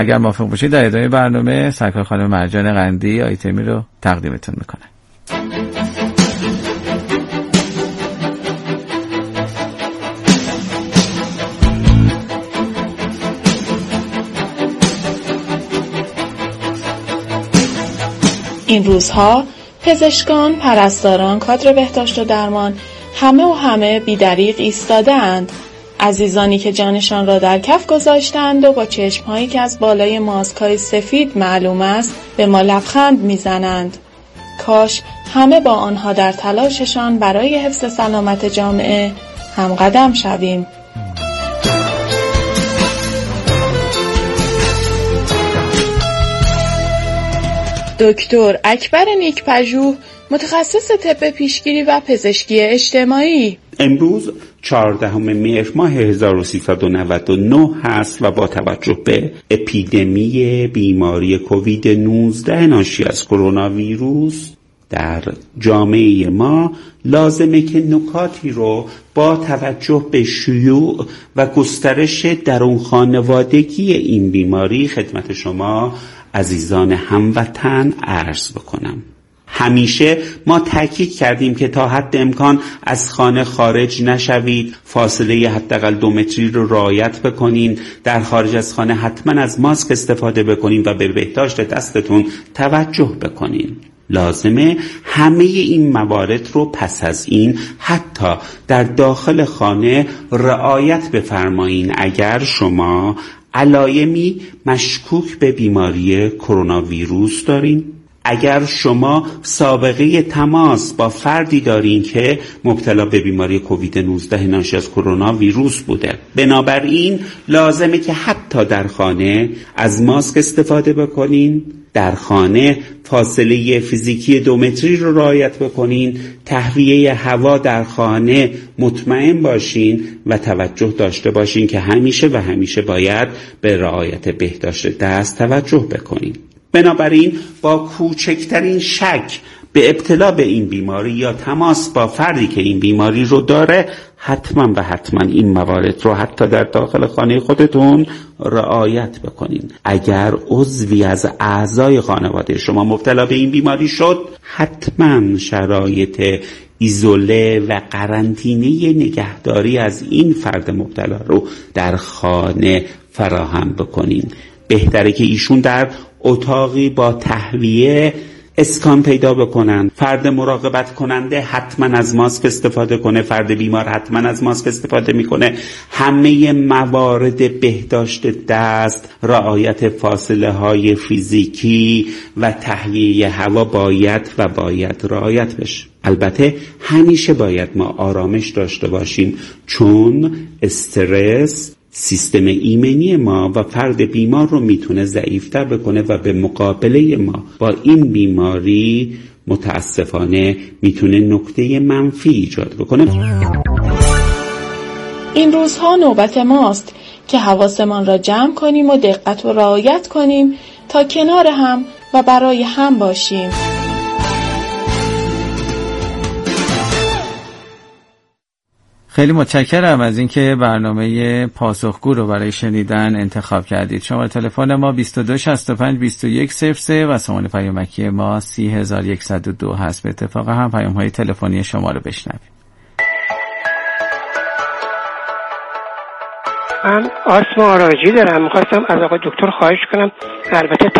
اگر موافق باشید در ادامه برنامه سرکار خانم مرجان قندی آیتمی رو تقدیمتون میکنه. این روزها پزشکان، پرستاران، کادر بهداشت و درمان همه بی‌دریغ ایستاده اند. عزیزانی که جانشان را در کف گذاشتند و با چشم‌هایی که از بالای ماسک‌های سفید معلوم است به ما لبخند می‌زنند. کاش همه با آنها در تلاششان برای حفظ سلامت جامعه همقدم شویم. دکتر اکبر نیک‌پژوه، متخصص طب پیشگیری و پزشکی اجتماعی. امروز 14 مهر ماه 1399 هست و با توجه به اپیدمی بیماری کووید 19 ناشی از کرونا ویروس در جامعه ما لازمه که نکاتی رو با توجه به شیوع و گسترش درون خانوادگی این بیماری خدمت شما عزیزان هموطن عرض بکنم. همیشه ما تاکید کردیم که تا حد امکان از خانه خارج نشوید، فاصله حداقل 2 متری رو رعایت بکنین، در خارج از خانه حتما از ماسک استفاده بکنین و به بهداشت دستتون توجه بکنین. لازمه همه این موارد رو پس از این حتی در داخل خانه رعایت بفرمایین اگر شما علایمی مشکوک به بیماری کرونا ویروس دارین، اگر شما سابقه تماس با فردی دارین که مبتلا به بیماری کووید 19 ناشی از کرونا ویروس بوده. بنابراین لازمه که حتی در خانه از ماسک استفاده بکنین، در خانه فاصله فیزیکی 2 متری رو رعایت بکنین، تهویه هوا در خانه مطمئن باشین و توجه داشته باشین که همیشه باید به رعایت بهداشت دست توجه بکنین. بنابراین با کوچکترین شک به ابتلا به این بیماری یا تماس با فردی که این بیماری رو داره حتما این موارد رو حتی در داخل خانه خودتون رعایت بکنین. اگر عضوی از اعضای خانواده شما مبتلا به این بیماری شد حتما شرایط ایزوله و قرنطینه نگهداری از این فرد مبتلا رو در خانه فراهم بکنین. بهتره که ایشون در اتاقی با تهویه اسکان پیدا بکنن، فرد مراقبت کننده حتما از ماسک استفاده کنه، فرد بیمار حتما از ماسک استفاده میکنه. همه موارد بهداشت دست، رعایت فاصله های فیزیکی و تهویه هوا باید رعایت بشه. البته همیشه باید ما آرامش داشته باشیم، چون استرس سیستم ایمنی ما و فرد بیمار رو میتونه ضعیفتر بکنه و به مقابله ما با این بیماری متاسفانه میتونه نکته منفی ایجاد بکنه. این روزها نوبت ماست که حواسمان را جمع کنیم و دقت و رعایت کنیم تا کنار هم و برای هم باشیم. خیلی متشکرم از اینکه برنامه پاسخگو رو برای شنیدن انتخاب کردید. شماره تلفن ما 22652103 و شماره پیامکی ما 30102 هست. به اتفاق هم پیام‌های تلفنی شما رو بشنویم. من آسم آرایشی دارم. می‌خواستم از آقای دکتر خواهش کنم البته